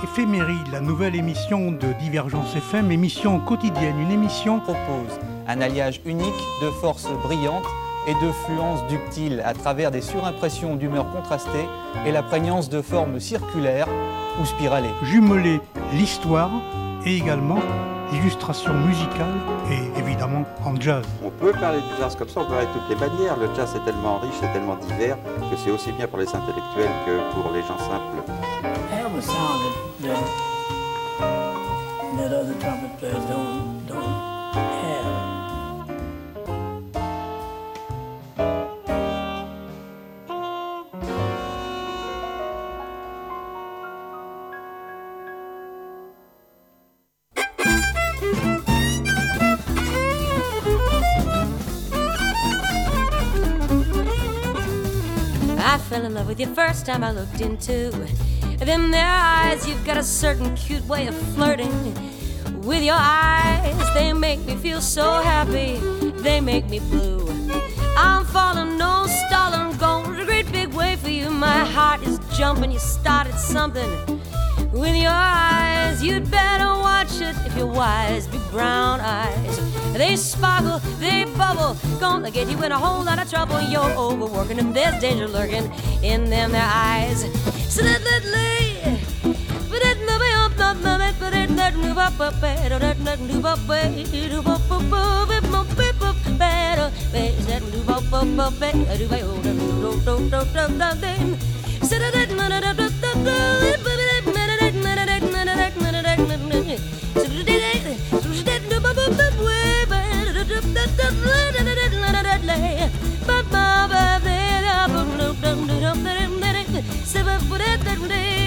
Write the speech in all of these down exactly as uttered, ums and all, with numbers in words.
Éphéméride, la nouvelle émission de Divergence F M, émission quotidienne, une émission propose un alliage unique de forces brillantes et de fluences ductiles à travers des surimpressions d'humeurs contrastées et la prégnance de formes circulaires ou spiralées. Jumeler l'histoire et également l'illustration musicale et évidemment en jazz. On peut parler de jazz comme ça, on peut parler de toutes les manières. Le jazz est tellement riche, c'est tellement divers que c'est aussi bien pour les intellectuels que pour les gens simples. I have a sound that, that, that other trumpet players don't, don't have. I fell in love with you first time I looked into them their eyes. You've got a certain cute way of flirting with your eyes. They make me feel so happy, they make me blue. I'm falling, no stalling, going a great big way for you. My heart is jumping, you started something with your eyes. You'd better watch it if you're wise. Big brown eyes, they sparkle, they bubble, gonna get you in a whole lot of trouble. You're overworking and there's danger lurking in them their eyes. So that let lay, but that no be up, not no that, but that that move up, up, better, that that move up, better, up, up, up, it move up, better, that move up, up, up, better, do I hold them, do do do do do them. So that that no no no no no, it but that no no no no no no no no no no. So that that so that no ba ba ba way, better that that that that that lay, ba ba ba that up, no no no no no. So that that that day.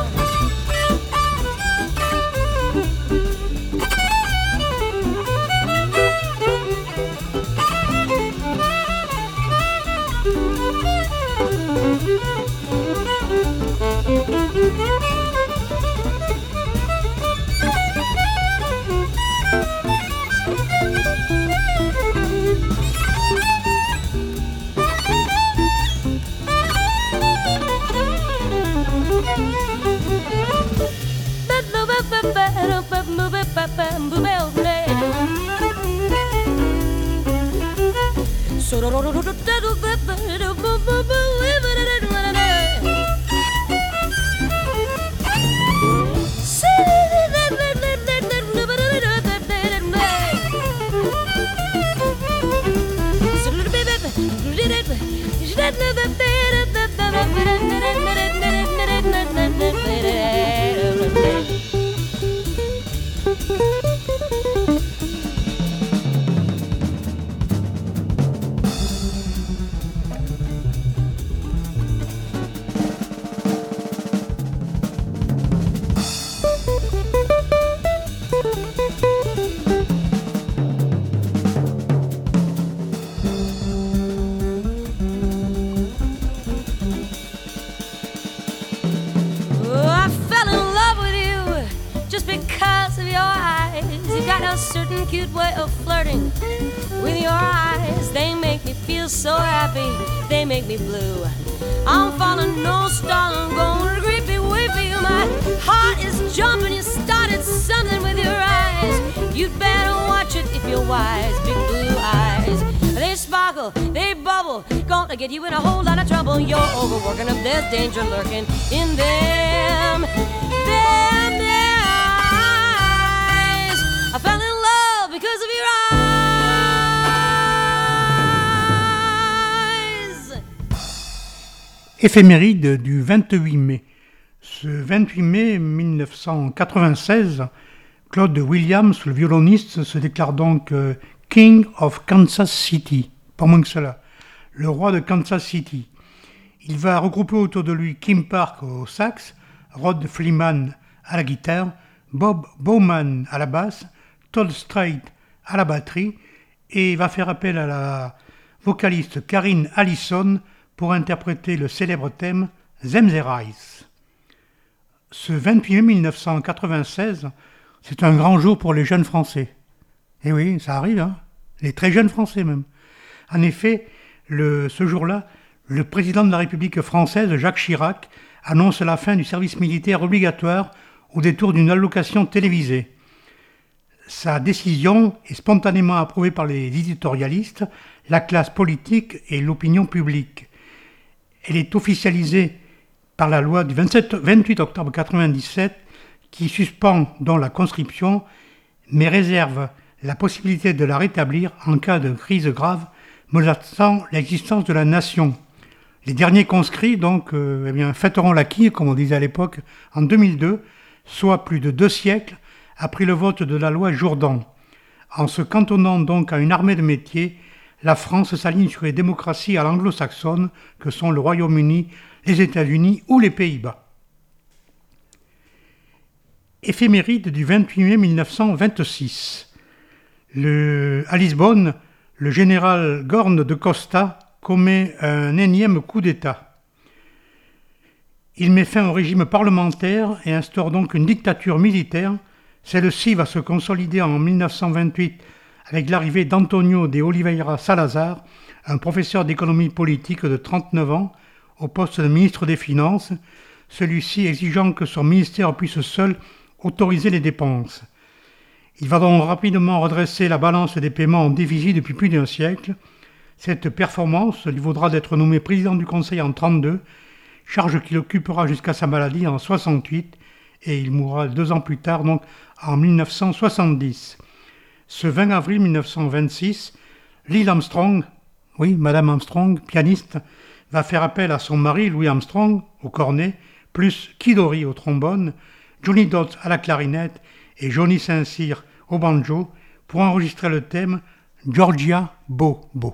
Cute way of flirting with your eyes. They make me feel so happy, they make me blue. I'm falling, no stalling, going a great big way for you. My heart is jumping, you started something with your eyes. You'd better watch it if you're wise. Big blue eyes, they sparkle, they bubble, gonna get you in a whole lot of trouble. You're overworking them, there's danger lurking in them, them, their eyes. I fell in love because of your eyes. Éphéméride du vingt-huit mai. Ce vingt-huit mai mille neuf cent quatre-vingt-seize, Claude Williams, le violoniste, se déclare donc euh, King of Kansas City, pas moins que cela, le roi de Kansas City. Il va regrouper autour de lui Kim Park au sax, Rod Fleeman à la guitare, Bob Bowman à la basse, Todd Strait à la batterie et va faire appel à la vocaliste Karine Allison pour interpréter le célèbre thème Them Eyes. Ce vingt-huit mai mille neuf cent quatre-vingt-seize, c'est un grand jour pour les jeunes Français. Et oui, ça arrive, hein, les très jeunes Français même. En effet, le, ce jour-là, le président de la République française, Jacques Chirac, annonce la fin du service militaire obligatoire au détour d'une allocation télévisée. Sa décision est spontanément approuvée par les éditorialistes, la classe politique et l'opinion publique. Elle est officialisée par la loi du vingt-sept, vingt-huit octobre quatre-vingt-dix-sept qui suspend donc la conscription mais réserve la possibilité de la rétablir en cas de crise grave menaçant l'existence de la nation. Les derniers conscrits donc euh, eh bien, fêteront la quille, comme on disait à l'époque, en deux mille deux, soit plus de deux siècles après le vote de la loi Jourdan. En se cantonnant donc à une armée de métier, la France s'aligne sur les démocraties à l'anglo-saxonne que sont le Royaume-Uni, les États-Unis ou les Pays-Bas. Éphéméride du vingt-huit mai mille neuf cent vingt-six. Le, à Lisbonne, le général Gorne de Costa commet un énième coup d'État. Il met fin au régime parlementaire et instaure donc une dictature militaire. Celle-ci va se consolider en mille neuf cent vingt-huit avec l'arrivée d'Antonio de Oliveira Salazar, un professeur d'économie politique de trente-neuf ans, au poste de ministre des Finances, celui-ci exigeant que son ministère puisse seul autoriser les dépenses. Il va donc rapidement redresser la balance des paiements en déficit depuis plus d'un siècle. Cette performance lui vaudra d'être nommé président du Conseil en trente-deux, charge qu'il occupera jusqu'à sa maladie en soixante-huit, et il mourra deux ans plus tard, donc en mille neuf cent soixante-dix. Ce vingt avril mille neuf cent vingt-six, Lil Armstrong, oui, Madame Armstrong, pianiste, va faire appel à son mari Louis Armstrong au cornet, plus Kidori au trombone, Johnny Dodds à la clarinette et Johnny Saint-Cyr au banjo pour enregistrer le thème Georgia Bo Bo.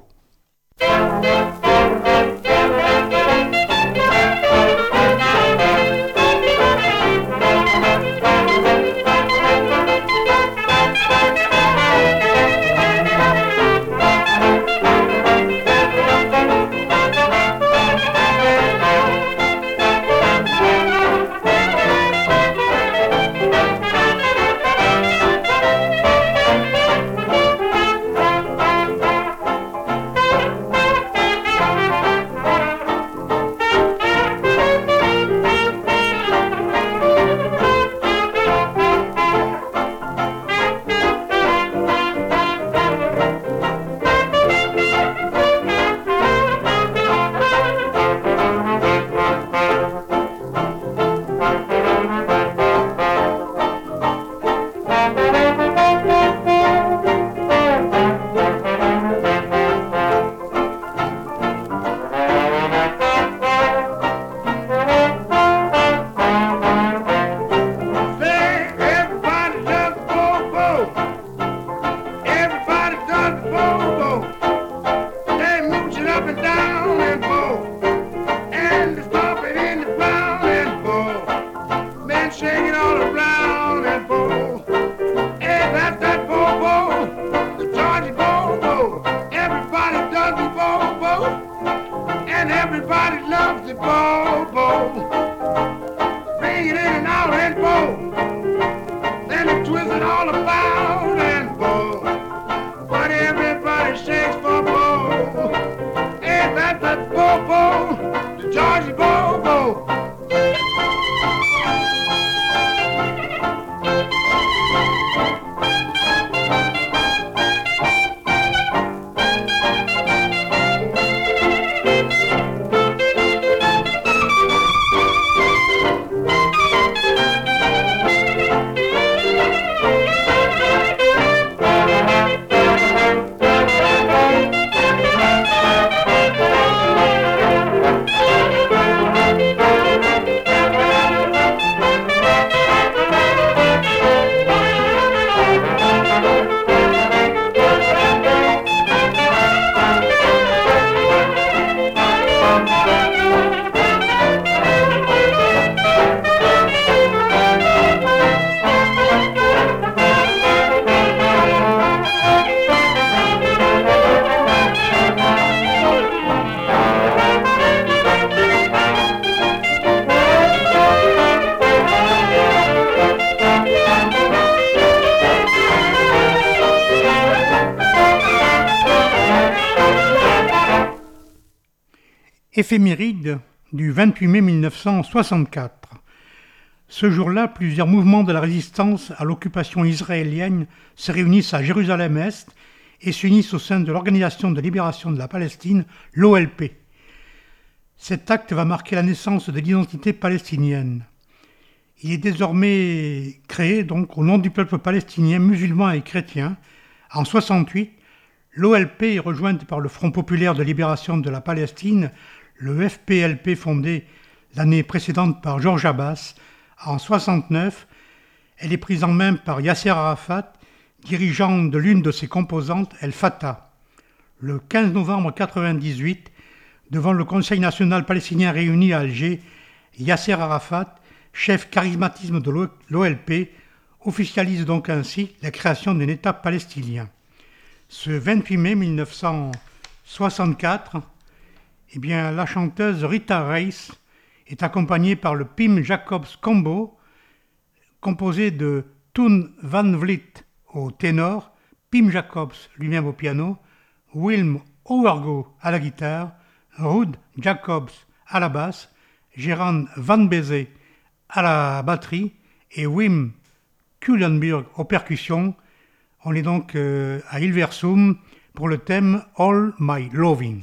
Éphéméride du vingt-huit mai mille neuf cent soixante-quatre. Ce jour-là, plusieurs mouvements de la résistance à l'occupation israélienne se réunissent à Jérusalem-Est et s'unissent au sein de l'Organisation de libération de la Palestine, l'O L P. Cet acte va marquer la naissance de l'identité palestinienne. Il est désormais créé donc au nom du peuple palestinien musulman et chrétien. En soixante-huit, l'O L P est rejointe par le Front populaire de libération de la Palestine, le F P L P fondé l'année précédente par Georges Abbas. En soixante-neuf, elle est prise en main par Yasser Arafat, dirigeant de l'une de ses composantes, El Fatah. Le quinze novembre quatre-vingt-dix-huit, devant le Conseil national palestinien réuni à Alger, Yasser Arafat, chef charismatisme de l'O L P, officialise donc ainsi la création d'un État palestinien. Ce vingt-huit mai mille neuf cent soixante-quatre, eh bien, la chanteuse Rita Reis est accompagnée par le Pim Jacobs Combo, composé de Toon Van Vliet au ténor, Pim Jacobs lui-même au piano, Wilm Owergo à la guitare, Ruud Jacobs à la basse, Gerard Van Beze à la batterie et Wim Kulenburg aux percussions. On est donc euh, à Hilversum pour le thème All My Loving.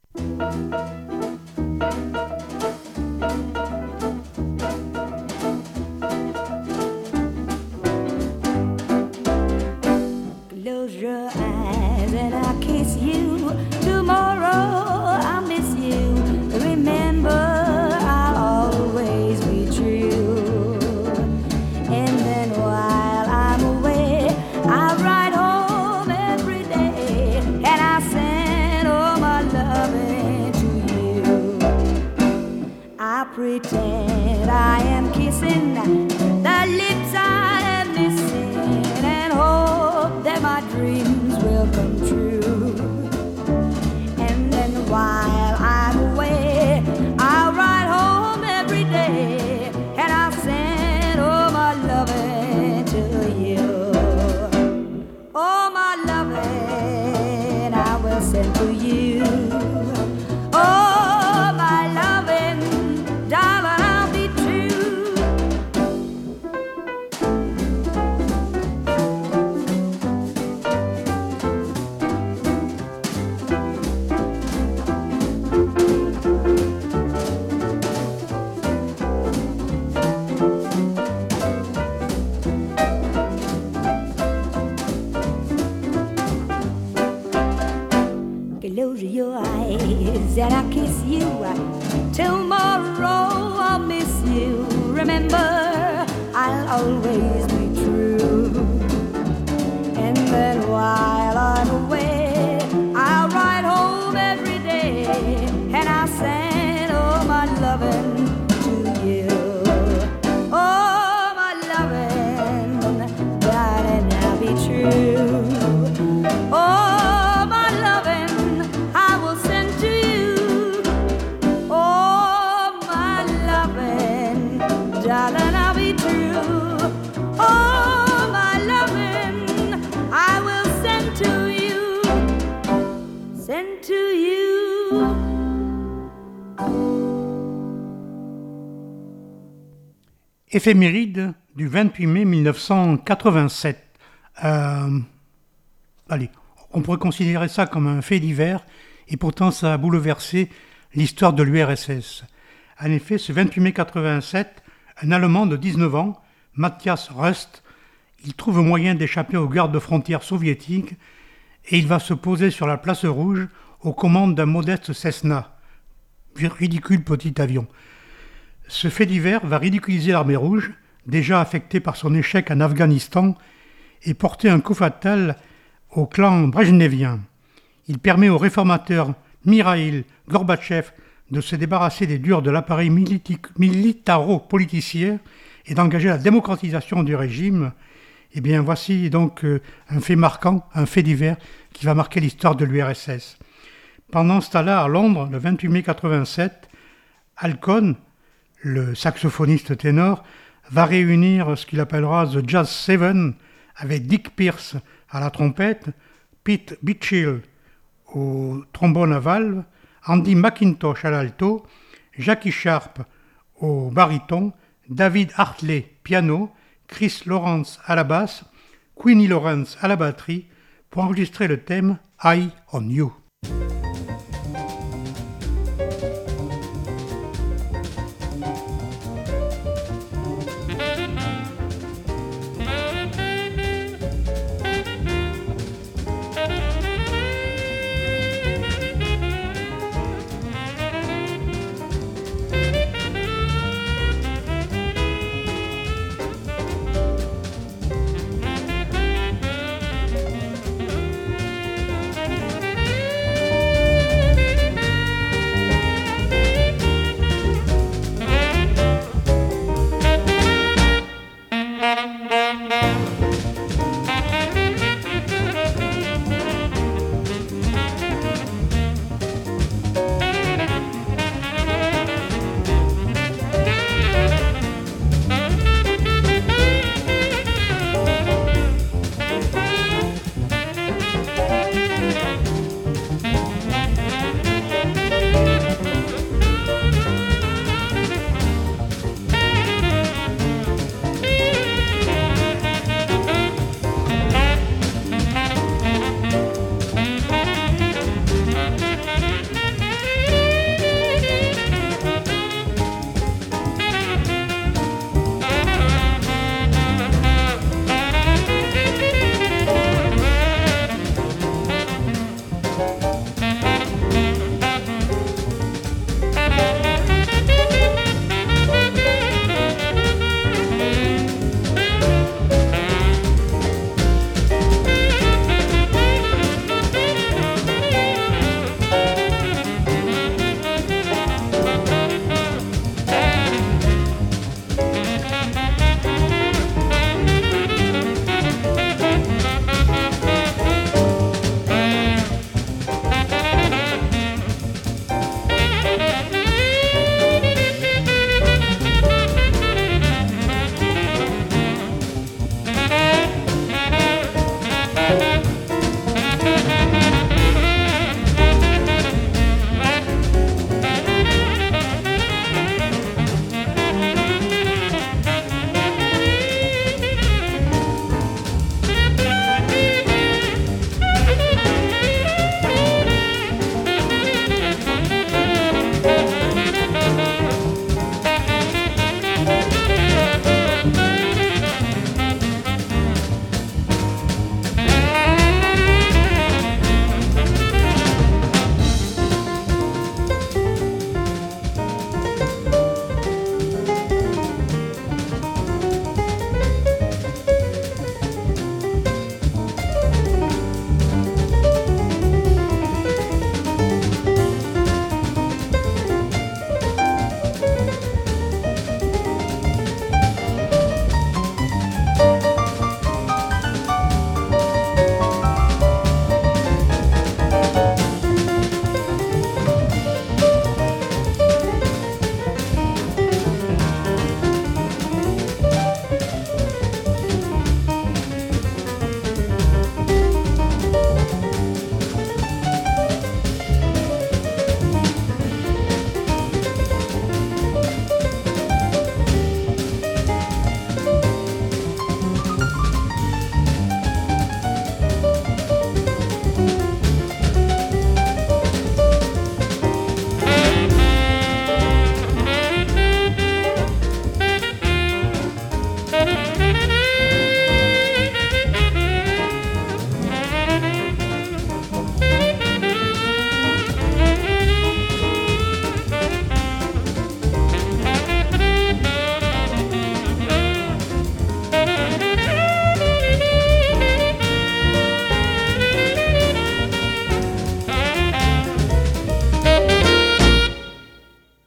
Close your eyes and I'll kiss you. Tomorrow I'll miss you. Remember, I'll always be true. And then while I'm away, I'll ride home every day and I'll send all my loving to you. I pretend I am kissing the lips I am missing and hope that my dreams will come true. And then while I'm away, I'll ride home every day and I'll send all my loving to you. All my loving I will send to you. All my loving, darling, I'll be true. Close your eyes and I'll kiss you. Tomorrow I'll miss you. Remember, I'll always be true. And then while I'm away, I'll ride home every day and I'll send all my loving to you. Oh, my loving, darling, I'll be true. Oh, darling, I'll be true. Oh, my loving, I will send to you, send to you. Éphéméride du vingt-huit mai mille neuf cent quatre-vingt-sept. Euh, allez, on pourrait considérer ça comme un fait divers, et pourtant ça a bouleversé l'histoire de l'U R S S. En effet, ce vingt-huit mai quatre-vingt-sept, un Allemand de dix-neuf ans, Matthias Rust, il trouve moyen d'échapper aux gardes frontières soviétiques et il va se poser sur la place rouge aux commandes d'un modeste Cessna. Ridicule petit avion. Ce fait divers va ridiculiser l'armée rouge, déjà affectée par son échec en Afghanistan, et porter un coup fatal au clan brejnevien. Il permet au réformateur Mikhaïl Gorbatchev de se débarrasser des durs de l'appareil militaro-politicien et d'engager la démocratisation du régime. Eh bien, voici donc euh, un fait marquant, un fait divers qui va marquer l'histoire de l'U R S S. Pendant ce temps-là, à Londres, le vingt-huit mai quatre-vingt-sept, Al Cohn, le saxophoniste ténor, va réunir ce qu'il appellera The Jazz Seven avec Dick Pierce à la trompette, Pete Bitchell au trombone à valve, Andy McIntosh à l'alto, Jackie Sharp au baryton, David Hartley, piano, Chris Lawrence à la basse, Queenie Lawrence à la batterie, pour enregistrer le thème Eye on You.